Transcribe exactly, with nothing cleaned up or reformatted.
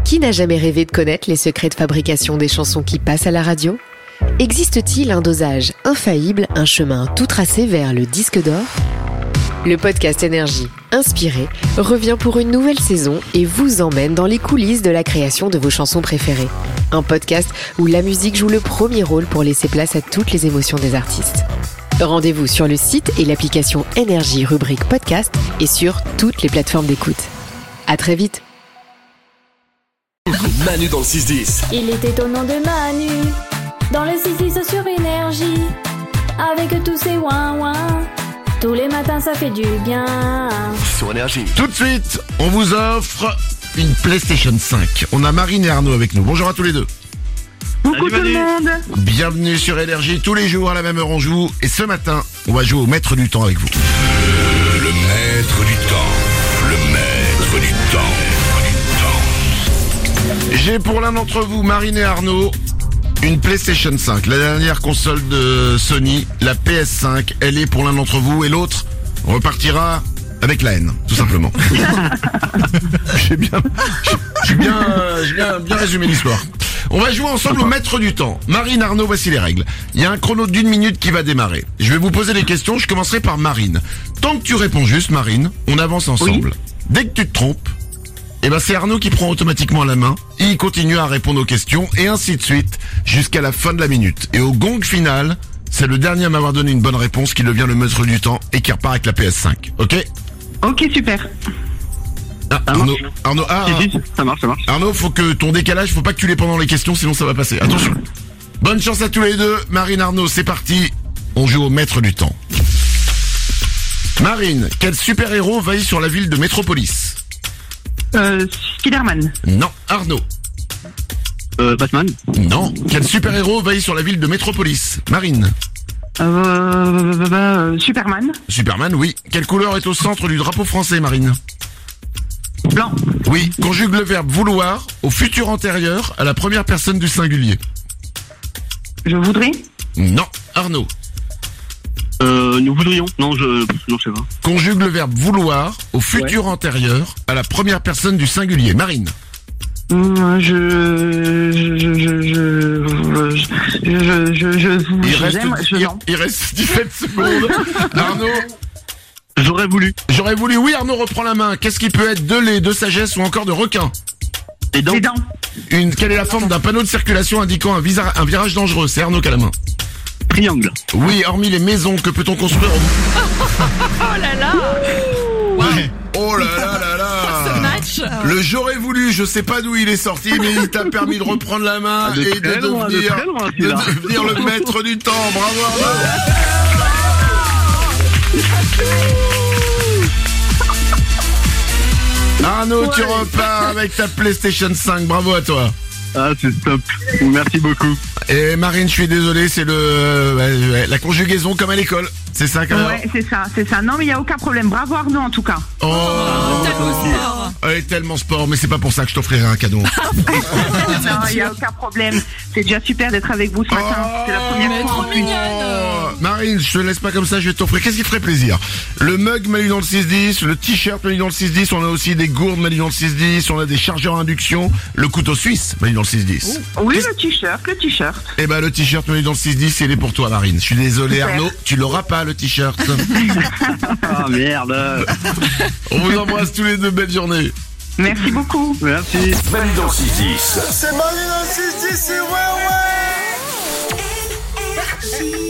Qui n'a jamais rêvé de connaître les secrets de fabrication des chansons qui passent à la radio ? Existe-t-il un dosage infaillible, un chemin tout tracé vers le disque d'or ? Le podcast Énergie, inspiré, revient pour une nouvelle saison et vous emmène dans les coulisses de la création de vos chansons préférées. Un podcast où la musique joue le premier rôle pour laisser place à toutes les émotions des artistes. Rendez-vous sur le site et l'application Énergie rubrique podcast et sur toutes les plateformes d'écoute. À très vite. Manu dans le six dix. Il était au nom de Manu, dans le six dix sur Énergie, avec tous ses ouin-ouin. Tous les matins ça fait du bien. Sur Énergie. Tout de suite, on vous offre une PlayStation cinq. On a Marine et Arnaud avec nous. Bonjour à tous les deux. Coucou tout le monde. Bienvenue sur Énergie. Tous les jours à la même heure on joue. Et ce matin, on va jouer au maître du temps avec vous. Le maître du temps. Le maître du temps. J'ai pour l'un d'entre vous, Marine et Arnaud, une PlayStation cinq. La dernière console de Sony, la P S cinq. Elle est pour l'un d'entre vous et l'autre repartira avec la haine, tout simplement. J'ai bien, j'ai bien, j'ai bien, bien résumé l'histoire. On va jouer ensemble au maître du temps. Marine, Arnaud, voici les règles. Il y a un chrono d'une minute qui va démarrer. Je vais vous poser des questions, je commencerai par Marine. Tant que tu réponds juste, Marine, on avance ensemble. Oui. Dès que tu te trompes, eh ben c'est Arnaud qui prend automatiquement la main. Il continue à répondre aux questions et ainsi de suite jusqu'à la fin de la minute. Et au gong final, c'est le dernier à m'avoir donné une bonne réponse qui devient le maître du temps et qui repart avec la P S cinq. Ok ? Ok, super. Ah, Arnaud, Arnaud, ah, Si, si, ça marche, ça marche. Arnaud, faut que ton décalage, faut pas que tu l'aies pendant les questions, sinon ça va passer. Attention. Bonne chance à tous les deux. Marine, Arnaud, c'est parti. On joue au maître du temps. Marine, quel super-héros envahit sur la ville de Métropolis ? Euh, Spider-Man. Non. Arnaud. Euh, Batman. Non. Quel super-héros envahit sur la ville de Métropolis ? Marine. Euh, bah, bah, euh, Superman. Superman, oui. Quelle couleur est au centre du drapeau français, Marine ? Blanc. Oui. Conjugue le verbe vouloir au futur antérieur à la première personne du singulier. Je voudrais. Non. Arnaud. Euh, nous voudrions. Non, je, non, je sais pas. Conjugue le verbe vouloir au futur ouais. antérieur à la première personne du singulier. Marine. Mmh, je, je, je, je, je, je, je, je, vous il reste, j'aime, je, il, il reste dix-sept secondes. Arnaud. J'aurais voulu. J'aurais voulu. Oui, Arnaud reprend la main. Qu'est-ce qui peut être de lait, de sagesse ou encore de requin ? Les dents. Les dents. Une, quelle est la forme d'un panneau de circulation indiquant un, visa, un virage dangereux ? C'est Arnaud qui a la main. Triangle. Oui, hormis les maisons, que peut-on construire au... Oh là là. Ouais. Oh là là là là. Ce match. Le j'aurais voulu, je sais pas d'où il est sorti, mais il t'a permis de reprendre la main de et de loin, devenir, de loin, de devenir le maître du temps. Bravo Arnaud. Arnaud, ouais. Tu repars avec ta PlayStation cinq. Bravo à toi. Ah, c'est top. Merci beaucoup. Et Marine, je suis désolé, c'est le euh, la conjugaison comme à l'école. C'est ça quand même. Ouais, c'est ça, c'est ça. Non, mais il y a aucun problème. Bravo Arnaud en tout cas. Oh, oh tellement sport. Ouais, tellement sport, mais c'est pas pour ça que je t'offrirai un cadeau. Non, il y a aucun problème. C'est déjà super d'être avec vous ce matin. Oh, c'est la première fois en plus. Oh, Marine, je te laisse pas comme ça, je vais t'offrir. Qu'est-ce qui te ferait plaisir ? Le mug Manu dans le six dix, le t-shirt Manu dans le six dix, on a aussi des gourdes Manu dans le six dix, on a des chargeurs à induction, le couteau suisse Manu dans le six dix. Oui, le t-shirt, le t-shirt. Eh ben le t-shirt Manu dans le six dix, il est pour toi Marine. Je suis désolé super. Arnaud, tu l'auras pas le t-shirt. Ah merde. On vous embrasse tous les deux, belle journée. Merci beaucoup. Merci. Manu dans le six dix. C'est Manu dans le six dix, c'est ouais ouais.